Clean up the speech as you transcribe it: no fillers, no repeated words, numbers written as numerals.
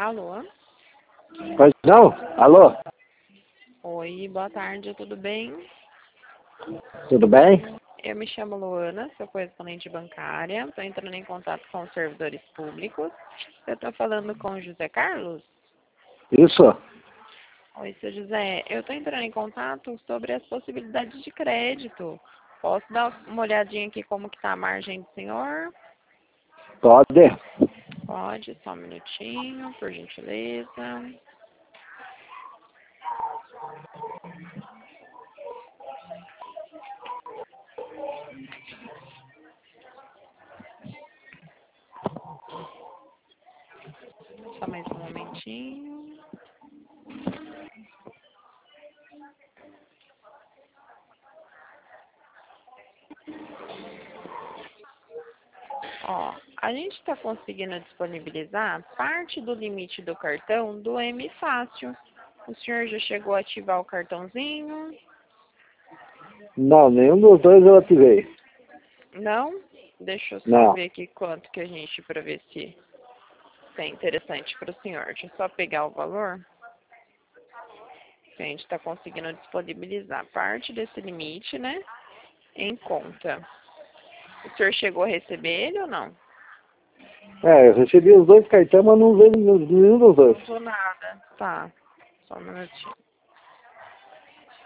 Alô? Pois não? Alô? Oi, boa tarde, tudo bem? Tudo bem? Eu me chamo Luana, sou correspondente bancária. Estou entrando em contato com os servidores públicos. Eu estou falando com o José Carlos? Isso? Oi, seu José. Eu estou entrando em contato sobre as possibilidades de crédito. Posso dar uma olhadinha aqui como que está a margem do senhor? Pode. Pode, só um minutinho, por gentileza. Só mais um momentinho. Ó, a gente está conseguindo disponibilizar parte do limite do cartão do M Fácil. O senhor já chegou a ativar o cartãozinho? Não, nenhum dos dois eu ativei. Não? Deixa eu só Não. ver aqui quanto que a gente, para ver se é interessante para o senhor. Deixa eu só pegar o valor. Que a gente está conseguindo disponibilizar parte desse limite, né? Em conta. O senhor chegou a receber ele ou não? Eu recebi os dois cartões, mas não veio nenhum dos dois. Não usou nada. Tá. Só um minutinho.